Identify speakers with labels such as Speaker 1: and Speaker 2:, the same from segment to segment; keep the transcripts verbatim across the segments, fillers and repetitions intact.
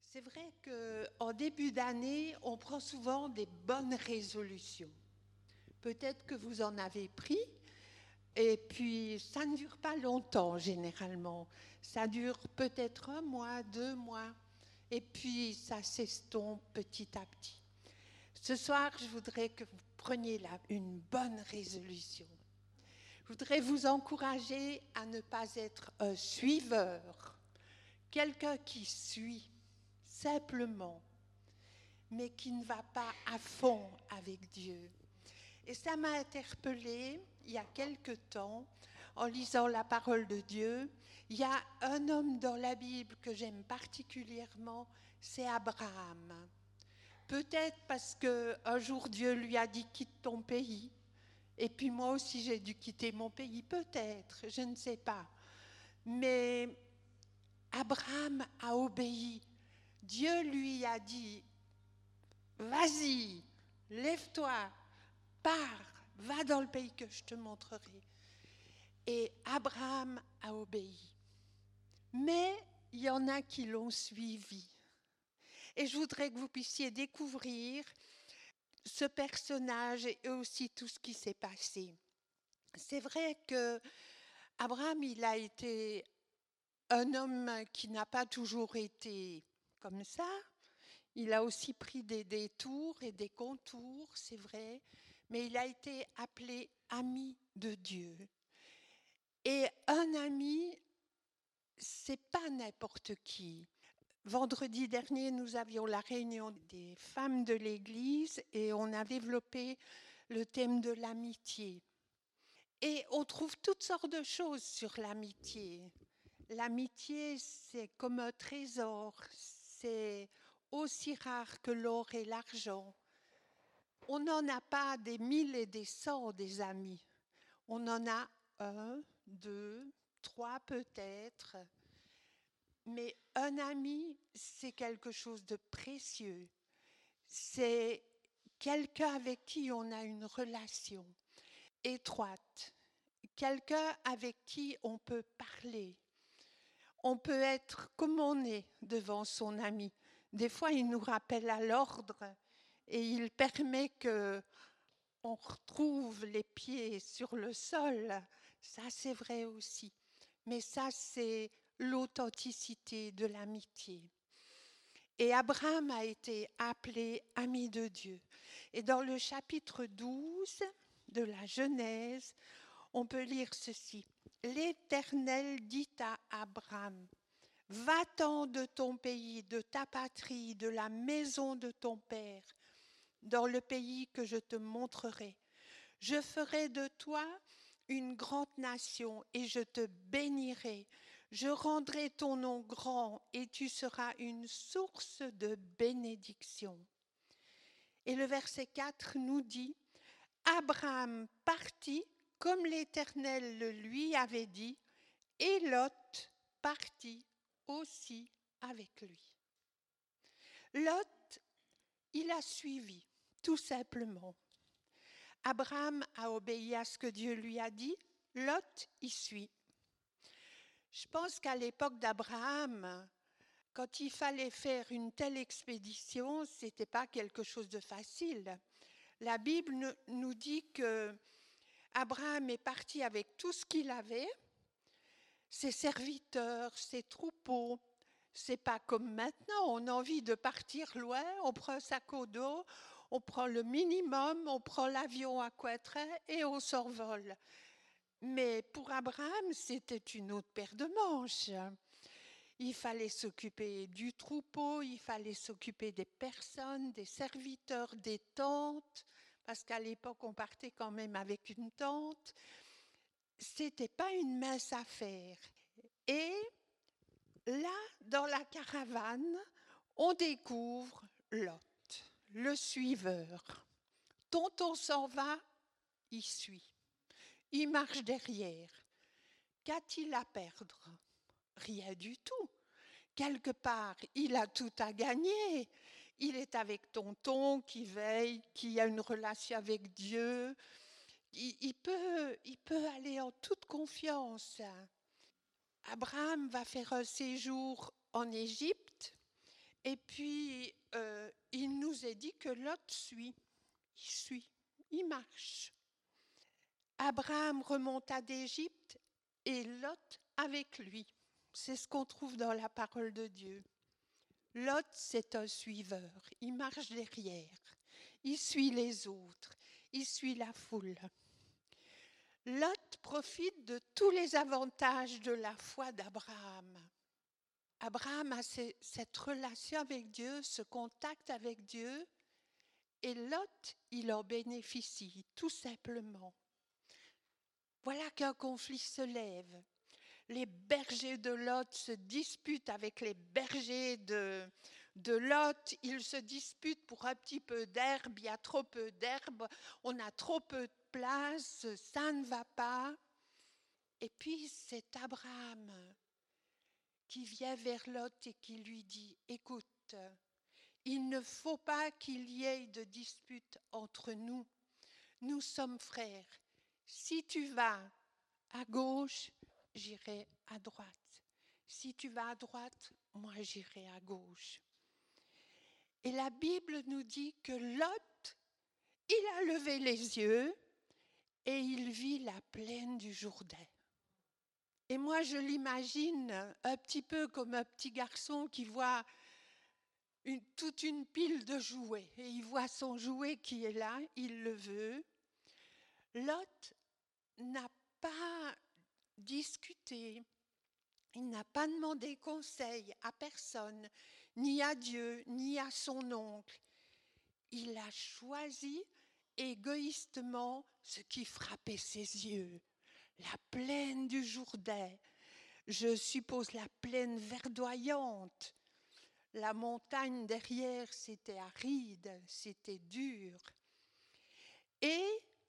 Speaker 1: C'est vrai qu'en début d'année, on prend souvent des bonnes résolutions. Peut-être que vous en avez pris, et puis ça ne dure pas longtemps généralement. Ça dure peut-être un mois, deux mois, et puis ça s'estompe petit à petit. Ce soir, je voudrais que vous preniez là une bonne résolution. Je voudrais vous encourager à ne pas être un suiveur, quelqu'un qui suit simplement, mais qui ne va pas à fond avec Dieu. Et ça m'a interpellée il y a quelque temps, en lisant la parole de Dieu. Il y a un homme dans la Bible que j'aime particulièrement, c'est Abraham. Peut-être parce qu'un jour Dieu lui a dit quitte ton pays, et puis moi aussi j'ai dû quitter mon pays, peut-être, je ne sais pas. Mais Abraham a obéi. Dieu lui a dit, vas-y, lève-toi, pars, va dans le pays que je te montrerai. Et Abraham a obéi. Mais il y en a qui l'ont suivi. Et je voudrais que vous puissiez découvrir ce personnage et aussi tout ce qui s'est passé. C'est vrai que Abraham, il a été un homme qui n'a pas toujours été comme ça. Il a aussi pris des détours et des contours, c'est vrai, mais il a été appelé ami de Dieu. Et un ami, c'est pas n'importe qui. Vendredi dernier, nous avions la réunion des femmes de l'Église et on a développé le thème de l'amitié. Et on trouve toutes sortes de choses sur l'amitié. L'amitié, c'est comme un trésor, c'est aussi rare que l'or et l'argent. On n'en a pas des mille et des cents des amis. On en a un, deux, trois peut-être. Mais un ami, c'est quelque chose de précieux. C'est quelqu'un avec qui on a une relation étroite. Quelqu'un avec qui on peut parler. On peut être comme on est devant son ami. Des fois, il nous rappelle à l'ordre et il permet que on retrouve les pieds sur le sol. Ça, c'est vrai aussi. Mais ça, c'est l'authenticité de l'amitié. Et Abraham a été appelé ami de Dieu. Et dans le chapitre douze de la Genèse, on peut lire ceci. L'Éternel dit à Abraham, va-t'en de ton pays, de ta patrie, de la maison de ton père, dans le pays que je te montrerai. Je ferai de toi une grande nation et je te bénirai. Je rendrai ton nom grand et tu seras une source de bénédiction. Et le verset quatre nous dit, Abraham partit comme l'Éternel le lui avait dit, et Lot partit aussi avec lui. Lot, il a suivi, tout simplement. Abraham a obéi à ce que Dieu lui a dit, Lot y suit. Je pense qu'à l'époque d'Abraham, quand il fallait faire une telle expédition, ce n'était pas quelque chose de facile. La Bible nous dit que Abraham est parti avec tout ce qu'il avait, ses serviteurs, ses troupeaux. C'est pas comme maintenant, on a envie de partir loin, on prend un sac au dos, on prend le minimum, on prend l'avion à Cointrin et on s'envole. Mais pour Abraham, c'était une autre paire de manches. Il fallait s'occuper du troupeau, il fallait s'occuper des personnes, des serviteurs, des tentes, parce qu'à l'époque, on partait quand même avec une tente. C'était pas une mince affaire. Et là, dans la caravane, on découvre Lot, le suiveur. Tonton s'en va, il suit. Il marche derrière. Qu'a-t-il à perdre? Rien du tout. Quelque part, il a tout à gagner. Il est avec tonton qui veille, qui a une relation avec Dieu. Il, il peut, il peut aller en toute confiance. Abraham va faire un séjour en Égypte Et puis, euh, il nous est dit que Lot suit. Il suit, il marche. Abraham remonta d'Égypte et Lot avec lui. C'est ce qu'on trouve dans la parole de Dieu. Lot, c'est un suiveur. Il marche derrière. Il suit les autres. Il suit la foule. Lot profite de tous les avantages de la foi d'Abraham. Abraham a cette relation avec Dieu, ce contact avec Dieu, et Lot, il en bénéficie tout simplement. Voilà qu'un conflit se lève. Les bergers de Lot se disputent avec les bergers de, de Lot. Ils se disputent pour un petit peu d'herbe. Il y a trop peu d'herbe. On a trop peu de place. Ça ne va pas. Et puis c'est Abraham qui vient vers Lot et qui lui dit « Écoute, il ne faut pas qu'il y ait de dispute entre nous. Nous sommes frères. Si tu vas à gauche, j'irai à droite. Si tu vas à droite, moi j'irai à gauche. » Et la Bible nous dit que Lot, il a levé les yeux et il vit la plaine du Jourdain. Et moi je l'imagine un petit peu comme un petit garçon qui voit une, toute une pile de jouets. Et il voit son jouet qui est là, il le veut. Lot n'a pas discuté. Il n'a pas demandé conseil à personne, ni à Dieu, ni à son oncle. Il a choisi égoïstement ce qui frappait ses yeux. La plaine du Jourdain, je suppose la plaine verdoyante. La montagne derrière, c'était aride, c'était dur. Et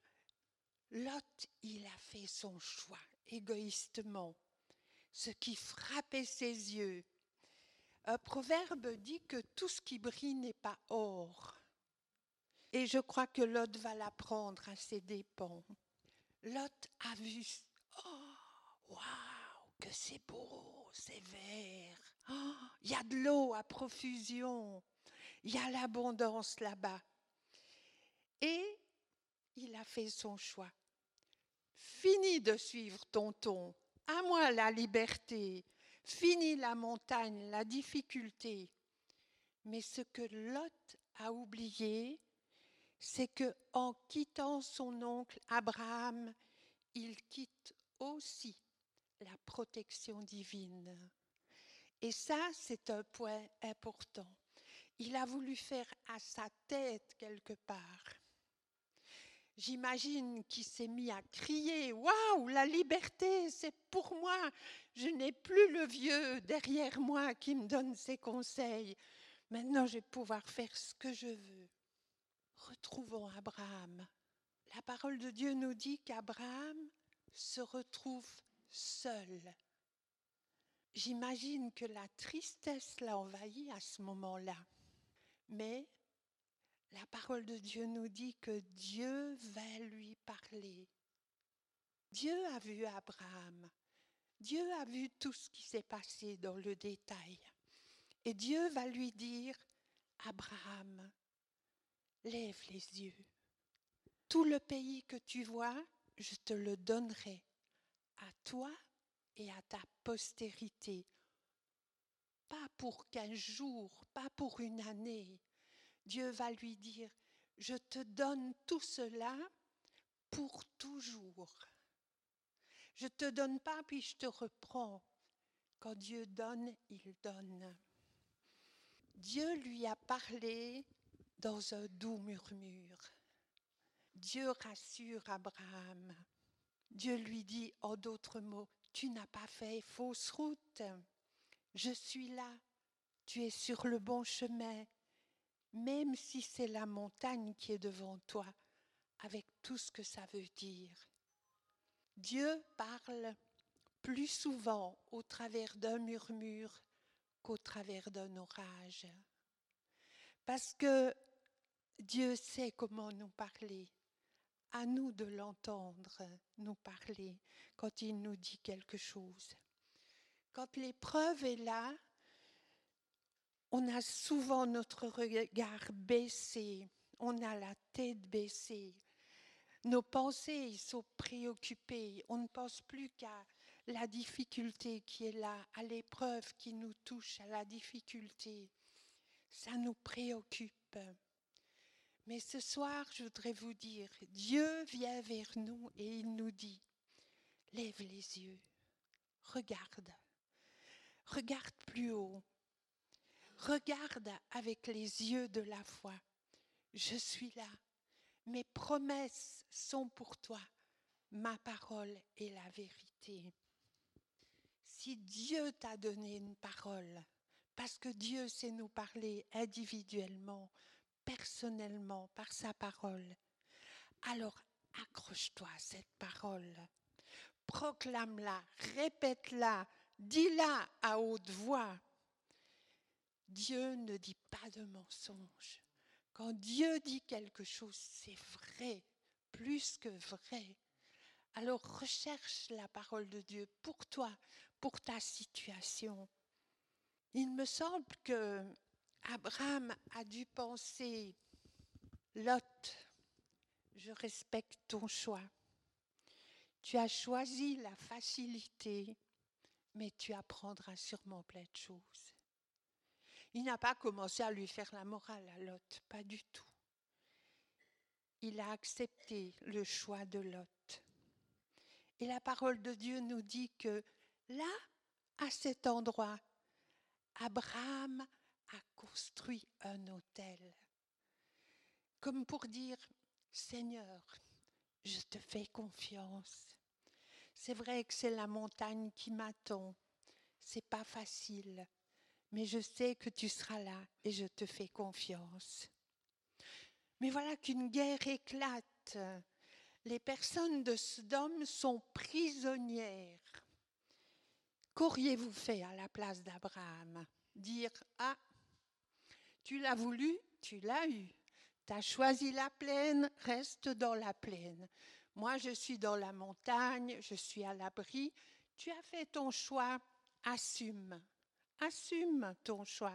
Speaker 1: Lot, il a fait son choix égoïstement. Ce qui frappait ses yeux. Un proverbe dit que tout ce qui brille n'est pas or. Et je crois que Lot va l'apprendre à ses dépens. Lot a vu, oh, waouh, que c'est beau, c'est vert. Oh, il y a de l'eau à profusion. Il y a l'abondance là-bas. Et il a fait son choix. Fini de suivre tonton. À moi la liberté, fini la montagne, la difficulté. Mais ce que Lot a oublié, c'est qu'en quittant son oncle Abraham, il quitte aussi la protection divine. Et ça, c'est un point important. Il a voulu faire à sa tête quelque part. J'imagine qu'il s'est mis à crier « Waouh, la liberté, c'est pour moi. Je n'ai plus le vieux derrière moi qui me donne ses conseils. Maintenant, je vais pouvoir faire ce que je veux. » Retrouvons Abraham. La parole de Dieu nous dit qu'Abraham se retrouve seul. J'imagine que la tristesse l'a envahi à ce moment-là. Mais la parole de Dieu nous dit que Dieu va lui parler. Dieu a vu Abraham. Dieu a vu tout ce qui s'est passé dans le détail. Et Dieu va lui dire, Abraham, lève les yeux. Tout le pays que tu vois, je te le donnerai à toi et à ta postérité. Pas pour quinze jours, pas pour une année. Dieu va lui dire, je te donne tout cela pour toujours. Je ne te donne pas, puis je te reprends. Quand Dieu donne, il donne. Dieu lui a parlé dans un doux murmure. Dieu rassure Abraham. Dieu lui dit, en d'autres mots, tu n'as pas fait fausse route. Je suis là. Tu es sur le bon chemin. Même si c'est la montagne qui est devant toi, avec tout ce que ça veut dire. Dieu parle plus souvent au travers d'un murmure qu'au travers d'un orage. Parce que Dieu sait comment nous parler. À nous de l'entendre nous parler quand il nous dit quelque chose. Quand l'épreuve est là, On a souvent notre regard baissé, on a la tête baissée. Nos pensées sont préoccupées, on ne pense plus qu'à la difficulté qui est là, à l'épreuve qui nous touche, à la difficulté. Ça nous préoccupe. Mais ce soir, je voudrais vous dire, Dieu vient vers nous et il nous dit, lève les yeux, regarde, regarde plus haut, regarde avec les yeux de la foi. Je suis là, mes promesses sont pour toi, ma parole est la vérité. Si Dieu t'a donné une parole, parce que Dieu sait nous parler individuellement, personnellement, par sa parole, alors accroche-toi à cette parole. Proclame-la, répète-la, dis-la à haute voix. Dieu ne dit pas de mensonge. Quand Dieu dit quelque chose, c'est vrai, plus que vrai. Alors recherche la parole de Dieu pour toi, pour ta situation. Il me semble que Abraham a dû penser, Lot, je respecte ton choix. Tu as choisi la facilité, mais tu apprendras sûrement plein de choses. Il n'a pas commencé à lui faire la morale à Lot, pas du tout. Il a accepté le choix de Lot. Et la parole de Dieu nous dit que là, à cet endroit, Abraham a construit un autel. Comme pour dire, Seigneur, je te fais confiance. C'est vrai que c'est la montagne qui m'attend. C'est pas facile, mais je sais que tu seras là et je te fais confiance. Mais voilà qu'une guerre éclate. Les personnes de Sodome sont prisonnières. Qu'auriez-vous fait à la place d'Abraham? Dire, ah, tu l'as voulu, tu l'as eu. Tu as choisi la plaine, reste dans la plaine. Moi, je suis dans la montagne, je suis à l'abri. Tu as fait ton choix, assume. Assume ton choix.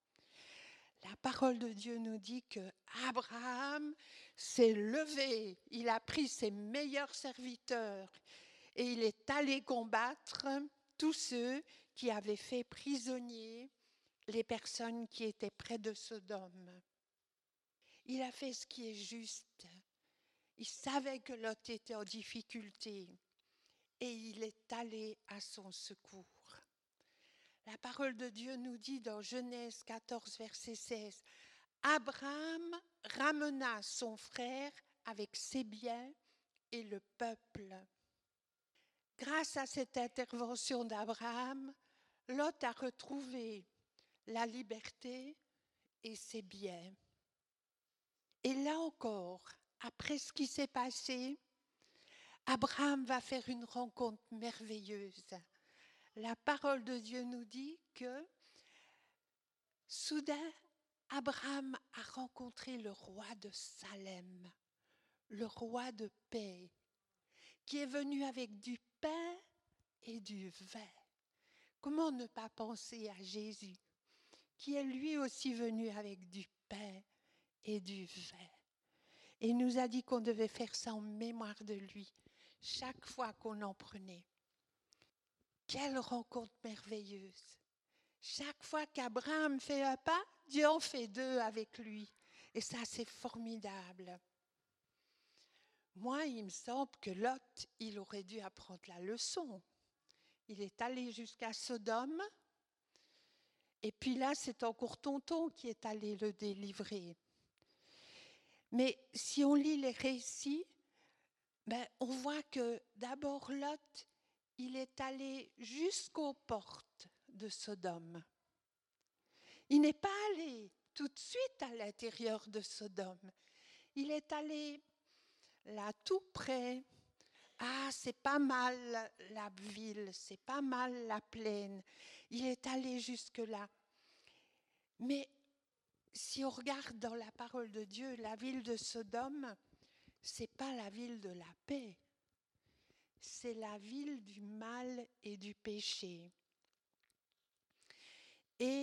Speaker 1: La parole de Dieu nous dit que Abraham s'est levé, il a pris ses meilleurs serviteurs et il est allé combattre tous ceux qui avaient fait prisonnier les personnes qui étaient près de Sodome. Il a fait ce qui est juste. Il savait que Lot était en difficulté et il est allé à son secours. La parole de Dieu nous dit dans Genèse quatorze, verset seize, Abraham ramena son frère avec ses biens et le peuple. Grâce à cette intervention d'Abraham, Lot a retrouvé la liberté et ses biens. Et là encore, après ce qui s'est passé, Abraham va faire une rencontre merveilleuse. La parole de Dieu nous dit que soudain, Abraham a rencontré le roi de Salem, le roi de paix, qui est venu avec du pain et du vin. Comment ne pas penser à Jésus, qui est lui aussi venu avec du pain et du vin. Et il nous a dit qu'on devait faire ça en mémoire de lui, chaque fois qu'on en prenait. Quelle rencontre merveilleuse! Chaque fois qu'Abraham fait un pas, Dieu en fait deux avec lui. Et ça, c'est formidable. Moi, il me semble que Lot, il aurait dû apprendre la leçon. Il est allé jusqu'à Sodome. Et puis là, c'est encore tonton qui est allé le délivrer. Mais si on lit les récits, ben, on voit que d'abord Lot, il est allé jusqu'aux portes de Sodome. Il n'est pas allé tout de suite à l'intérieur de Sodome. Il est allé là tout près. Ah, c'est pas mal la ville, c'est pas mal la plaine. Il est allé jusque-là. Mais si on regarde dans la parole de Dieu, la ville de Sodome, c'est pas la ville de la paix. C'est la ville du mal et du péché. Et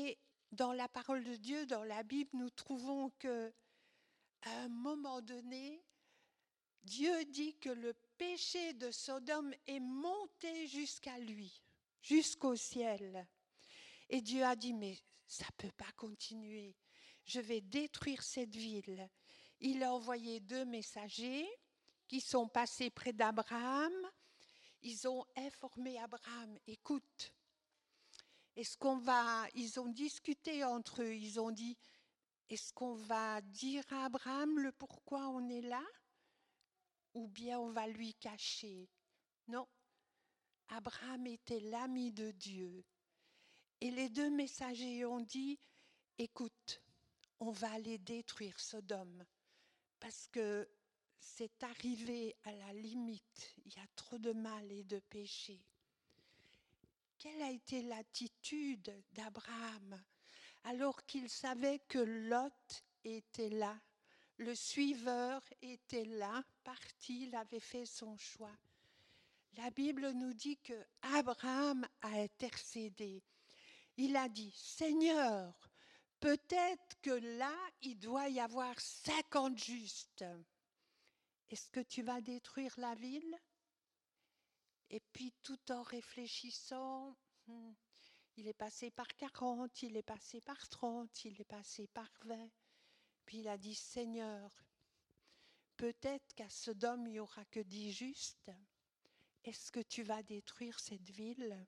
Speaker 1: Dans la parole de Dieu, dans la Bible, nous trouvons que à un moment donné, Dieu dit que le péché de Sodome est monté jusqu'à lui, jusqu'au ciel. Et Dieu a dit, mais ça ne peut pas continuer. Je vais détruire cette ville. Il a envoyé deux messagers qui sont passés près d'Abraham. Ils ont informé Abraham, écoute, est-ce qu'on va, ils ont discuté entre eux, ils ont dit, est-ce qu'on va dire à Abraham le pourquoi on est là ou bien on va lui cacher? Non, Abraham était l'ami de Dieu. Et les deux messagers ont dit, écoute, on va aller détruire Sodome parce que c'est arrivé à la limite, il y a trop de mal et de péché. Quelle a été l'attitude d'Abraham alors qu'il savait que Lot était là, le suiveur était là, parti, il avait fait son choix. La Bible nous dit que Abraham a intercédé. Il a dit, Seigneur, peut-être que là, il doit y avoir cinquante justes. Est-ce que tu vas détruire la ville? Et puis tout en réfléchissant, hmm, il est passé par quarante, il est passé par trente, il est passé par vingt. Puis il a dit, Seigneur, peut-être qu'à Sodome, il n'y aura que dix justes. Est-ce que tu vas détruire cette ville?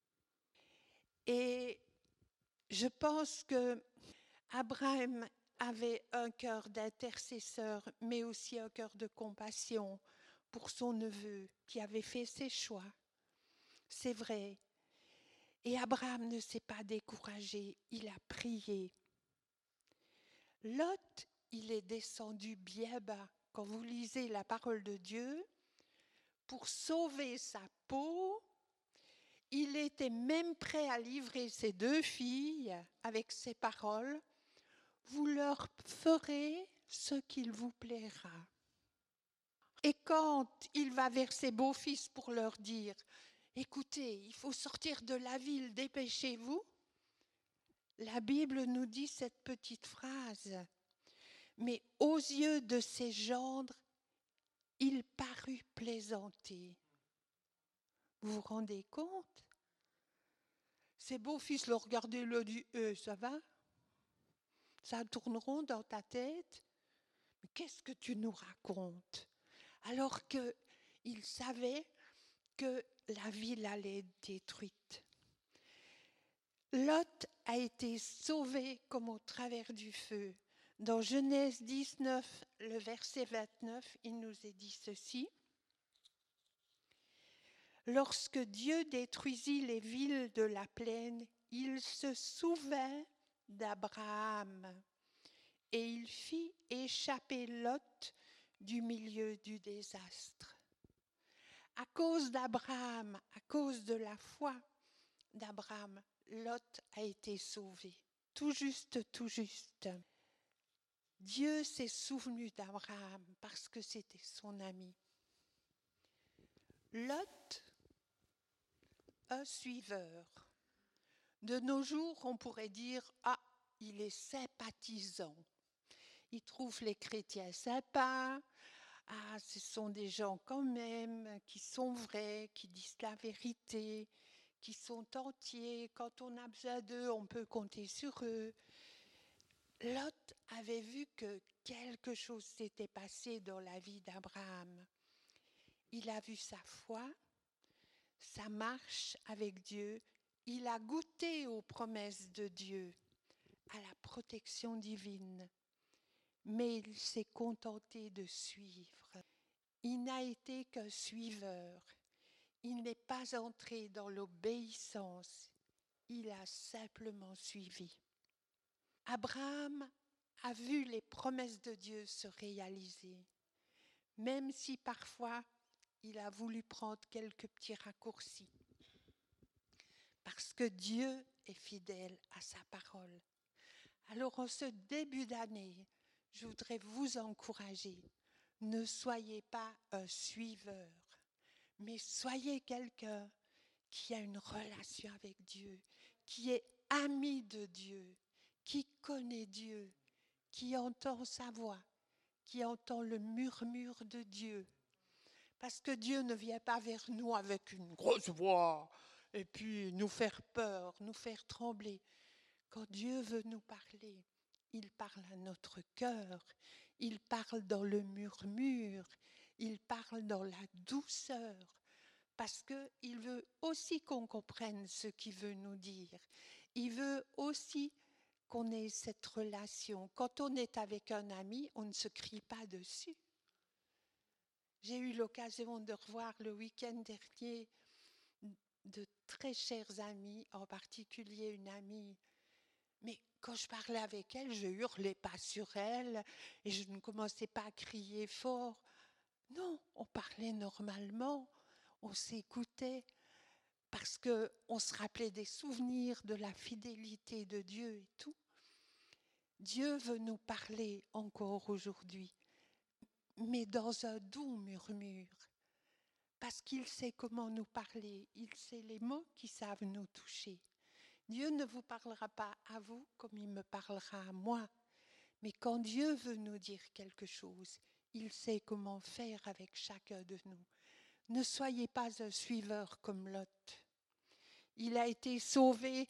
Speaker 1: Et je pense que Abraham avait un cœur d'intercesseur, mais aussi un cœur de compassion pour son neveu qui avait fait ses choix. C'est vrai. Et Abraham ne s'est pas découragé, il a prié. Lot, il est descendu bien bas. Quand vous lisez la parole de Dieu, pour sauver sa peau, il était même prêt à livrer ses deux filles avec ces paroles. Vous leur ferez ce qu'il vous plaira. Et quand il va vers ses beaux-fils pour leur dire, écoutez, il faut sortir de la ville, dépêchez-vous. La Bible nous dit cette petite phrase, mais aux yeux de ses gendres, il parut plaisanter. Vous vous rendez compte? Ses beaux-fils le regardaient, le dit, eh, ça va? Ça tourneront dans ta tête? Mais qu'est-ce que tu nous racontes? Alors qu'il savait que la ville allait être détruite. Lot a été sauvé comme au travers du feu. Dans Genèse dix-neuf, le verset vingt-neuf, il nous est dit ceci. Lorsque Dieu détruisit les villes de la plaine, il se souvint d'Abraham et il fit échapper Lot du milieu du désastre. À cause d'Abraham, à cause de la foi d'Abraham, Lot a été sauvé. Tout juste, tout juste. Dieu s'est souvenu d'Abraham parce que c'était son ami. Lot, un suiveur. De nos jours, on pourrait dire « Ah, il est sympathisant ». Il trouve les chrétiens sympas. Ah, ce sont des gens quand même qui sont vrais, qui disent la vérité, qui sont entiers. Quand on a besoin d'eux, on peut compter sur eux. Lot avait vu que quelque chose s'était passé dans la vie d'Abraham. Il a vu sa foi, sa marche avec Dieu. Il a goûté aux promesses de Dieu, à la protection divine. Mais il s'est contenté de suivre. Il n'a été qu'un suiveur. Il n'est pas entré dans l'obéissance. Il a simplement suivi. Abraham a vu les promesses de Dieu se réaliser, même si parfois il a voulu prendre quelques petits raccourcis. Parce que Dieu est fidèle à sa parole. Alors en ce début d'année, je voudrais vous encourager. Ne soyez pas un suiveur, mais soyez quelqu'un qui a une relation avec Dieu, qui est ami de Dieu, qui connaît Dieu, qui entend sa voix, qui entend le murmure de Dieu. Parce que Dieu ne vient pas vers nous avec une grosse voix et puis nous faire peur, nous faire trembler. Quand Dieu veut nous parler, il parle à notre cœur, il parle dans le murmure, il parle dans la douceur, parce qu'il veut aussi qu'on comprenne ce qu'il veut nous dire. Il veut aussi qu'on ait cette relation. Quand on est avec un ami, on ne se crie pas dessus. J'ai eu l'occasion de revoir le week-end dernier de très chers amis, en particulier une amie. Mais quand je parlais avec elle, je hurlais pas sur elle et je ne commençais pas à crier fort. Non, on parlait normalement, on s'écoutait parce qu'on se rappelait des souvenirs de la fidélité de Dieu et tout. Dieu veut nous parler encore aujourd'hui, mais dans un doux murmure, parce qu'il sait comment nous parler, il sait les mots qui savent nous toucher. Dieu ne vous parlera pas à vous comme il me parlera à moi, mais quand Dieu veut nous dire quelque chose, il sait comment faire avec chacun de nous. Ne soyez pas un suiveur comme Lot. Il a été sauvé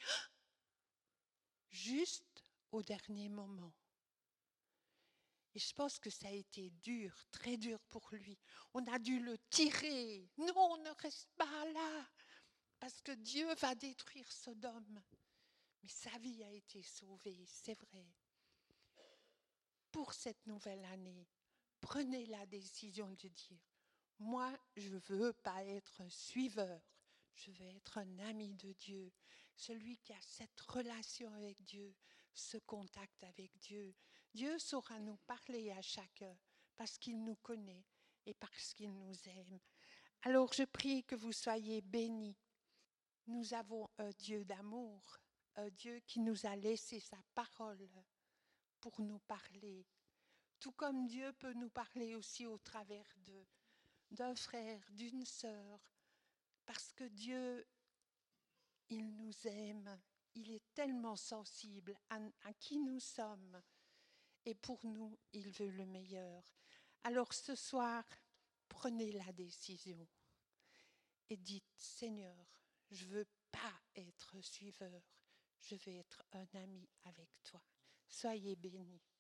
Speaker 1: juste au dernier moment. Et je pense que ça a été dur, très dur pour lui. On a dû le tirer. Non, ne reste pas là, parce que Dieu va détruire Sodome. Mais sa vie a été sauvée, c'est vrai. Pour cette nouvelle année, prenez la décision de dire, moi, je ne veux pas être un suiveur, je veux être un ami de Dieu, celui qui a cette relation avec Dieu, ce contact avec Dieu. Dieu saura nous parler à chacun parce qu'il nous connaît et parce qu'il nous aime. Alors je prie que vous soyez bénis. Nous avons un Dieu d'amour, un Dieu qui nous a laissé sa parole pour nous parler. Tout comme Dieu peut nous parler aussi au travers de, d'un frère, d'une sœur, parce que Dieu, il nous aime, il est tellement sensible à, à qui nous sommes, et pour nous, il veut le meilleur. Alors ce soir, prenez la décision et dites, Seigneur, je ne veux pas être suiveur, je veux être un ami avec toi. Soyez bénis.